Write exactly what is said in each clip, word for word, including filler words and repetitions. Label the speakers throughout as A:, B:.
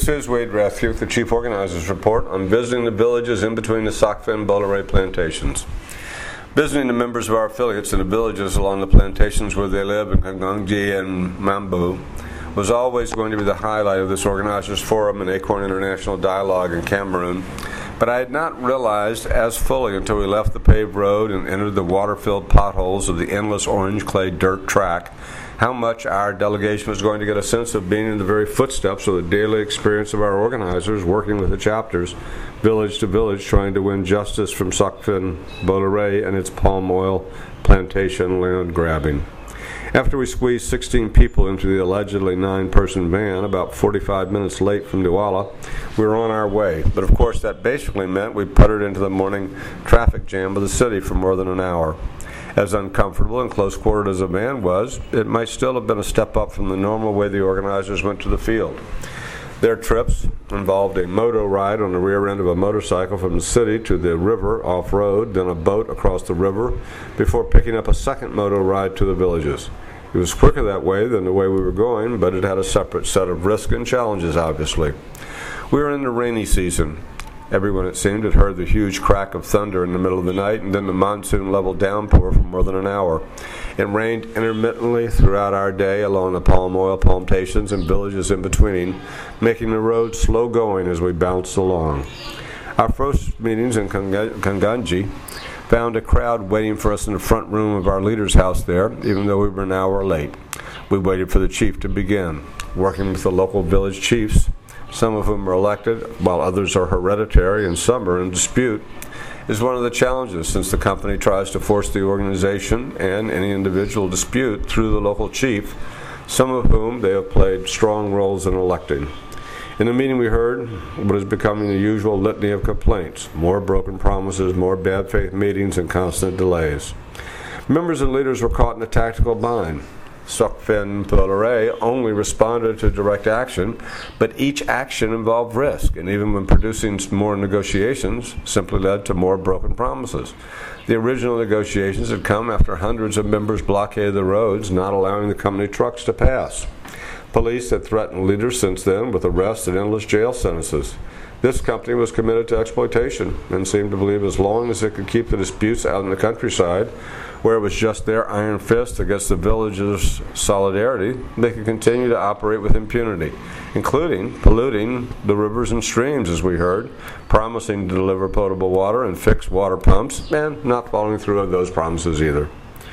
A: This is Wade Rathke with the Chief Organizer's Report on visiting the villages in between the Sauk Fin Boulere plantations. Visiting the members of our affiliates in the villages along the plantations where they live in Kangongji and Mambu was always going to be the highlight of this Organizers Forum and Acorn International Dialogue in Cameroon, but I had not realized as fully until we left the paved road and entered the water-filled potholes of the endless orange clay dirt track how much our delegation was going to get a sense of being in the very footsteps of the daily experience of our organizers working with the chapters, village to village, trying to win justice from Sauk Fin Boulere and its palm oil plantation land grabbing. After we squeezed sixteen people into the allegedly nine-person van, about forty-five minutes late from Douala, we were on our way. But of course that basically meant we puttered into the morning traffic jam of the city for more than an hour. As uncomfortable and close-quartered as the van was, it might still have been a step up from the normal way the organizers went to the field. Their trips involved a moto ride on the rear end of a motorcycle from the city to the river off-road, then a boat across the river, before picking up a second moto ride to the villages. It was quicker that way than the way we were going, but it had a separate set of risks and challenges, obviously. We were in the rainy season. Everyone, it seemed, had heard the huge crack of thunder in the middle of the night and then the monsoon-level downpour for more than an hour. It rained intermittently throughout our day along the palm oil plantations and villages in between, making the road slow-going as we bounced along. Our first meetings in Kangongji found a crowd waiting for us in the front room of our leader's house there, even though we were an hour late. We waited for the chief to begin, working with the local village chiefs, some of whom are elected, while others are hereditary and some are in dispute, is one of the challenges since the company tries to force the organization and any individual dispute through the local chief, some of whom they have played strong roles in electing. In the meeting we heard what is becoming the usual litany of complaints, more broken promises, more bad faith meetings, and constant delays. Members and leaders were caught in a tactical bind. Sauk Fin Boulere only responded to direct action, but each action involved risk, and even when producing more negotiations, simply led to more broken promises. The original negotiations had come after hundreds of members blockaded the roads, not allowing the company trucks to pass. Police had threatened leaders since then with arrests and endless jail sentences. This company was committed to exploitation and seemed to believe as long as it could keep the disputes out in the countryside, where it was just their iron fist against the villagers' solidarity, they could continue to operate with impunity, including polluting the rivers and streams, as we heard, promising to deliver potable water and fix water pumps, and not following through on those promises either.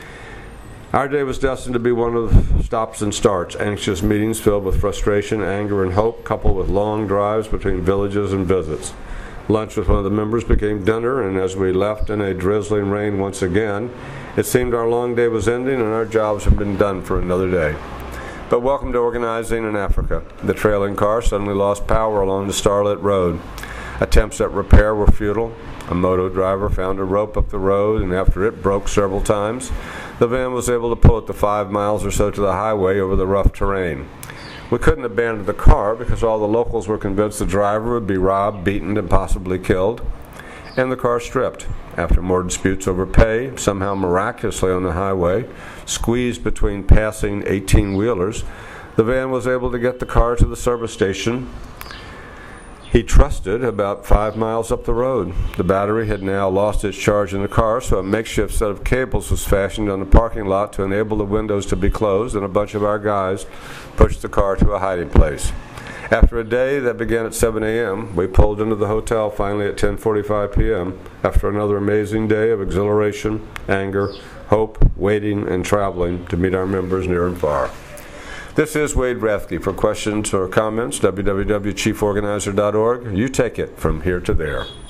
A: Our day was destined to be one of stops and starts, anxious meetings filled with frustration, anger, and hope, coupled with long drives between villages and visits. Lunch with one of the members became dinner, and as we left in a drizzling rain once again, it seemed our long day was ending and our jobs had been done for another day. But welcome to organizing in Africa. The trailing car suddenly lost power along the starlit road. Attempts at repair were futile. A moto driver found a rope up the road, and after it broke several times, the van was able to pull it the five miles or so to the highway over the rough terrain. We couldn't abandon the car because all the locals were convinced the driver would be robbed, beaten, and possibly killed, and the car stripped. After more disputes over pay, somehow miraculously on the highway, squeezed between passing eighteen-wheelers, the van was able to get the car to the service station he trusted about five miles up the road. The battery had now lost its charge in the car, so a makeshift set of cables was fashioned on the parking lot to enable the windows to be closed, and a bunch of our guys pushed the car to a hiding place. After a day that began at seven a.m., we pulled into the hotel finally at ten forty-five p.m. after another amazing day of exhilaration, anger, hope, waiting, and traveling to meet our members near and far. This is Wade Rathke. For questions or comments, w w w dot chief organizer dot org. You take it from here to there.